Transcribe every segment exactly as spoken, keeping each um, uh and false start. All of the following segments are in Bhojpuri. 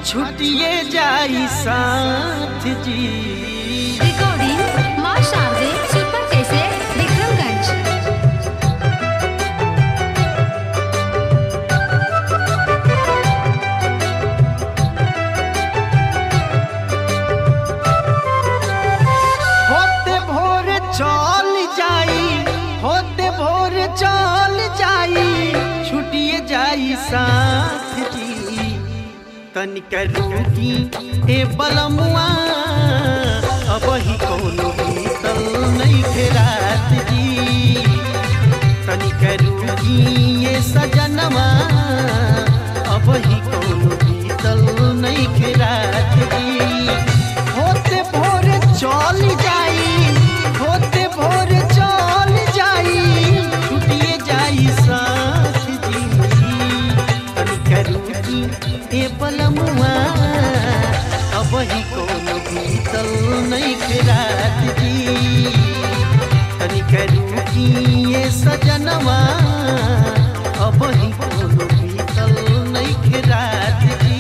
छुटिए जाई साथ जी। रिकॉर्डिंग मां शारदे सुपर कैसेट विक्रमगंज। होते भोर चल जाई, होते भोर चल जाई, छुटिए जाई साथ जी। तनिक रूठी ए बलमुआ अब ही कोनो बीतल नहीं फेरात जी। तनिक रूठी ए सजनवा अब ही कोनो बीतल नहीं फेरात जी। होते भोर चल जाई, होते भोर चल जाई, छुटिए जाई साथ जी। तनिक रूठी ए बलमुआ अब ही कोनो बीतल नहीं फेरात जी। तनिक रूठी ए सजनवा अब ही कोनो बीतल नहीं फेरात जी।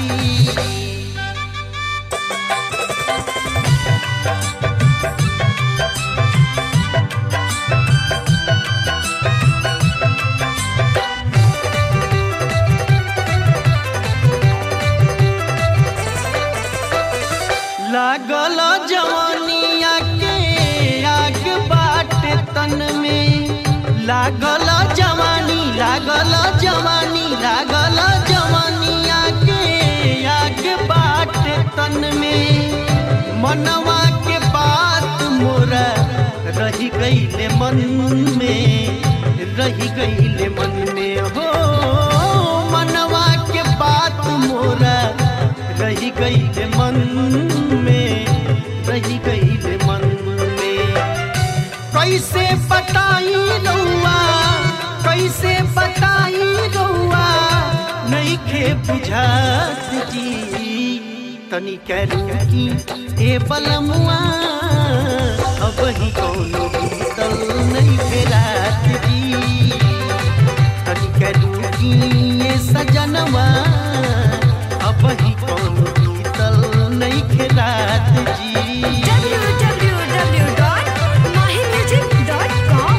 लागल जवानिया के आग बाट तन में, लागल जवानी लागल जवानी लागल जवानिया के आग बाट तन में। मनवा के बात मोरा रही गईले मन में, रही गईले मन में हो। मनवा के बात मोरा रही गईले मन में, रही गईले मन में। कैसे बताई रउआ, कैसे बताई रउआ नहीं खे बुझात जी। तनिक रूठी ए बलमुआ अब ही कोनो बीतल नहीं फेरात जी। तनिक रूठी ए सजनवा अब ही कोनो बीतल नहीं फेरात जी। W W W dot Mahi music dot com.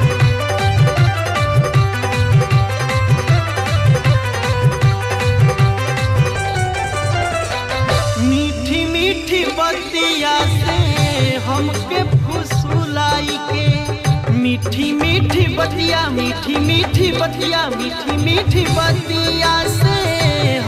मीठी मीठी बतिया से हमके फुसुलाई के, मीठी मीठी बतिया मीठी मीठी बतिया मीठी मीठी बतिया से